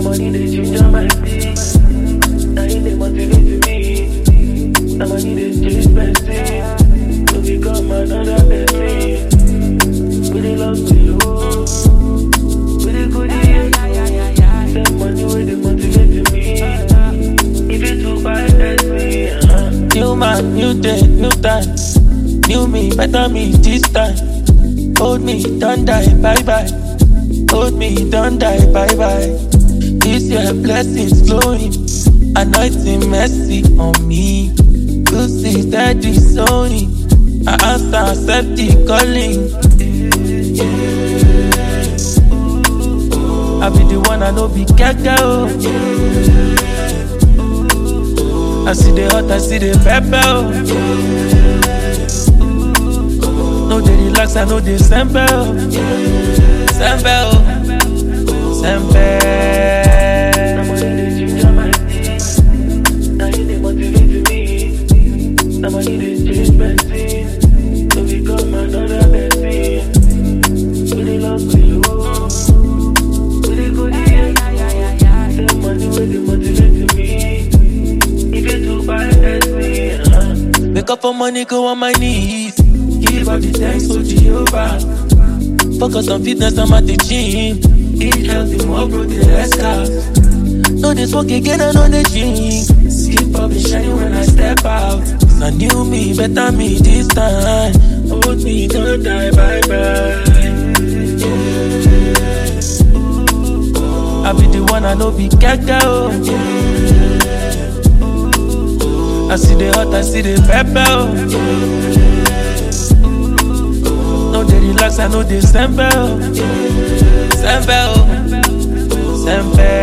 money they ginger my feet. Now you they motivate me. Now money they change my state. To become another person. With the love to you. With the good years. That money where they motivate me. If it too bad, that's me. New man, new day, new time. New me, better me this time. Hold me, don't die, bye bye. Hold me, don't die, bye bye. This year blessings flowing, anointing mercy on me. Good see steady sowing, I answer accept the calling. I be the one I know be kaka oh. I see the hot, I see the pepper oh. No they relax, I know they sempe oh. Sempe oh. Sempe. Now money they ginger my feet. Now you they motivate me. Now money they change my state. To become another person. With the love to you. With the good years. That money where they motivate me. If you too bad, that's me. Wake up for money, go on my knees. Give all the thanks to Jehovah. Focus on fitness, I'm at the gym. Eat healthy, more protein, less carbs. No, this work again, I know the gym. Skip up and shine when I step out. I knew me, better me this time. Hold me, don't die, bye bye. I be the one I know be kaka oh. I see the hot, I see the pepper oh. No they relax, I know they sempe oh. Sempe oh. Sempe.